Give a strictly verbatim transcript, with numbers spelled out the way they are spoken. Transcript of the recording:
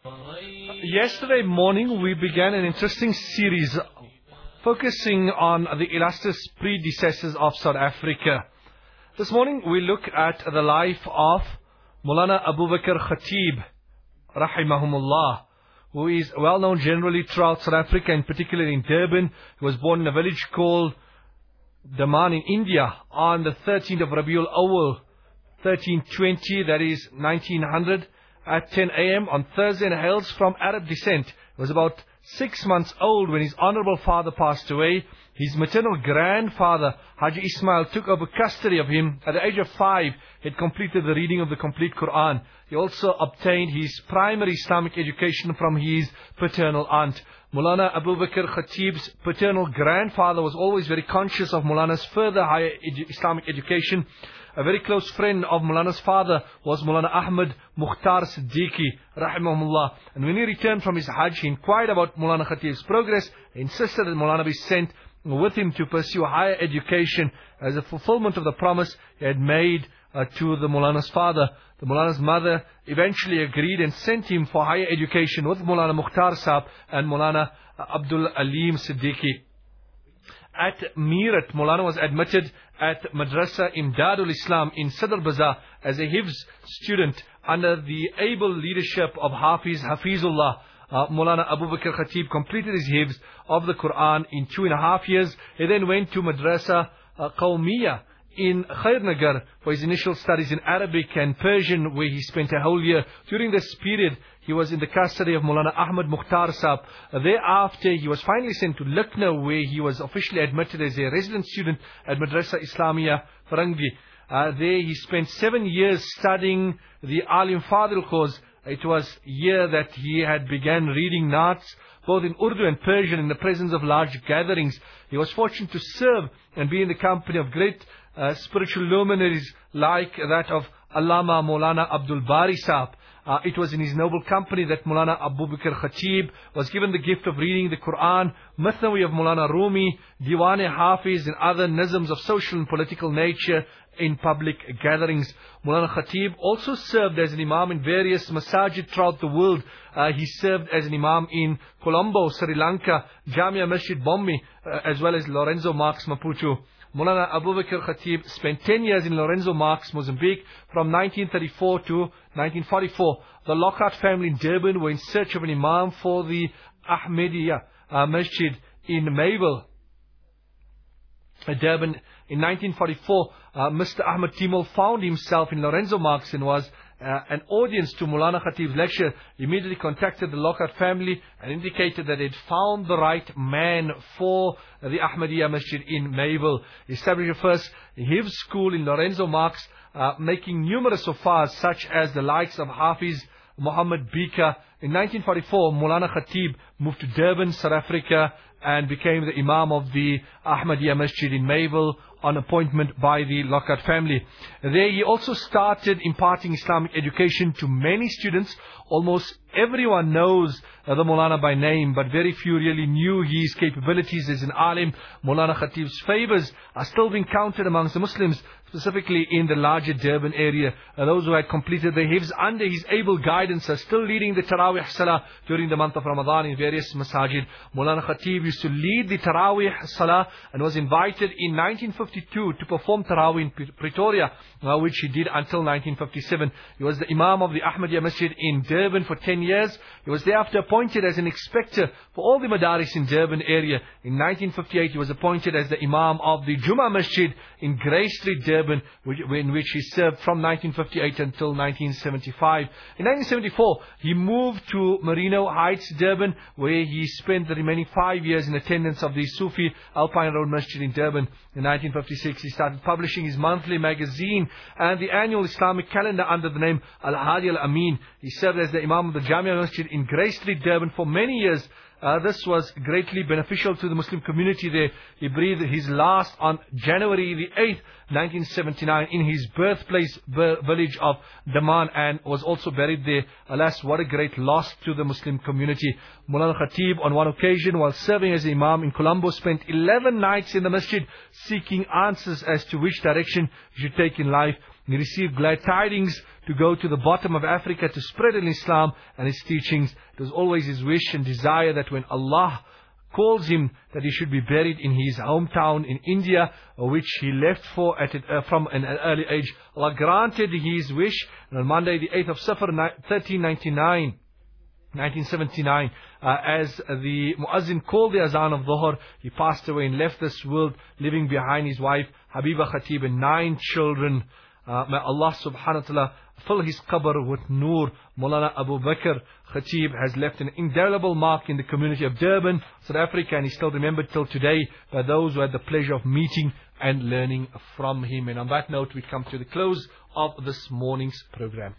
Yesterday morning we began an interesting series focusing on the illustrious predecessors of South Africa. This morning we look at the life of Maulana Abu Bakr Khatib, rahimahumullah, who is well known generally throughout South Africa, and particularly in Durban. He was born in a village called Daman in India on the thirteenth of Rabiul Awal, thirteen twenty, that is nineteen hundred, at ten a m on Thursday, and hails from Arab descent. He was about six months old when his honorable father passed away. His maternal grandfather, Haji Ismail, took over custody of him. At the age of five, he had completed the reading of the complete Quran. He also obtained his primary Islamic education from his paternal aunt. Maulana Abu Bakr Khatib's paternal grandfather was always very conscious of Maulana's further higher edu Islamic education. A very close friend of Maulana's father was Maulana Ahmad Mukhtar Siddiqui, rahimahullah. And when he returned from his Hajj, he inquired about Maulana Khatib's progress. He insisted that Maulana be sent with him to pursue higher education as a fulfillment of the promise he had made uh, to the Maulana's father. The Maulana's mother eventually agreed and sent him for higher education with Maulana Mukhtar Saab and Maulana Abdul Alim Siddiqui. At Meerut, Maulana was admitted at Madrasa Imdadul Islam in Sadr Bazaar as a Hifz student under the able leadership of Hafiz Hafizullah. Uh, Maulana Abu Bakr Khatib completed his Hifz of the Quran in two and a half years. He then went to Madrasa uh, Qawmiya in Khairnagar for his initial studies in Arabic and Persian, where he spent a whole year. During this period, he was in the custody of Maulana Ahmad Mukhtar Saab. Uh, thereafter, he was finally sent to Lucknow, where he was officially admitted as a resident student at Madrasa Islamia Farangi. Uh, there he spent seven years studying the Alim Fadil course. It was here that he had began reading Naats, both in Urdu and Persian, in the presence of large gatherings. He was fortunate to serve and be in the company of great uh, spiritual luminaries like that of Allama Maulana Abdul Bari Saab. Uh, it was in his noble company that Maulana Abu Bakr Khatib was given the gift of reading the Quran, Mathnawi of Maulana Rumi, Diwan-e Hafiz, and other nizms of social and political nature in public gatherings. Maulana Khatib also served as an imam in various masajid throughout the world. Uh, he served as an imam in Colombo, Sri Lanka, Jamia Masjid Bombi, uh, as well as Lorenzo Marques, Maputo. Maulana Abu Bakr Khatib spent ten years in Lorenzo Marques, Mozambique, from nineteen thirty-four to nineteen forty-four. The Lockhart family in Durban were in search of an imam for the Ahmadiyya uh, Masjid in Mayville, Durban. In nineteen forty-four, uh, Mister Ahmad Timol found himself in Lorenzo Marques and was uh, an audience to Maulana Khatib's lecture. He immediately contacted the Lockhart family and indicated that they'd found the right man for the Ahmadiyya Masjid in Mayville. He established the first Hifz school in Lorenzo Marques, uh, making numerous sofas such as the likes of Hafiz Muhammad Bika. In nineteen forty-four, Maulana Khatib moved to Durban, South Africa, and became the Imam of the Ahmadiyya Masjid in Mayville on appointment by the Lockhart family. There he also started imparting Islamic education to many students. Almost everyone knows uh, the Maulana by name, but very few really knew his capabilities as an alim. Maulana Khatib's favors are still being counted amongst the Muslims, specifically in the larger Durban area. Uh, those who had completed the Hifz under his able guidance are still leading the Taraweeh Salah during the month of Ramadan in various masajid. Maulana Khatib used to lead the Taraweeh Salah and was invited in nineteen fifty-two to perform Taraweeh in Pretoria, uh, which he did until nineteen fifty-seven. He was the Imam of the Ahmadiyya Masjid in Durban for ten years. He was thereafter appointed as an inspector for all the madaris in Durban area. In nineteen fifty-eight, he was appointed as the Imam of the Jummah Masjid in Grey Street, Durban, which, in which he served from nineteen fifty-eight until nineteen seventy-five. In nineteen seventy-four, he moved to Merino Heights, Durban, where he spent the remaining five years in attendance of the Sufi Alpine Road Masjid in Durban. In nineteen fifty-six, he started publishing his monthly magazine and the annual Islamic calendar under the name Al-Hadi Al-Amin. He served as the Imam of the Jamia Masjid in Grey Street, Durban for many years. Uh, this was greatly beneficial to the Muslim community there. He breathed his last on January the eighth, nineteen seventy-nine, in his birthplace village of Daman, and was also buried there. Alas, what a great loss to the Muslim community. Maulana Khatib, on one occasion, while serving as Imam in Colombo, spent eleven nights in the masjid seeking answers as to which direction he should take in life. He received glad tidings to go to the bottom of Africa to spread Islam and his teachings. It was always his wish and desire that when Allah calls him, that he should be buried in his hometown in India, which he left for at uh, from an early age. Allah granted his wish, and on Monday the eighth of Safar thirteen ninety-nine, nineteen seventy-nine, uh, as the Muazzin called the Azan of Dhuhr, he passed away and left this world, leaving behind his wife Habiba Khatib and nine children. Uh, may Allah subhanahu wa ta'ala fill his qabr with nur. Maulana Abu Bakr Khatib has left an indelible mark in the community of Durban, South Africa, and he's still remembered till today by those who had the pleasure of meeting and learning from him. And on that note, we come to the close of this morning's program.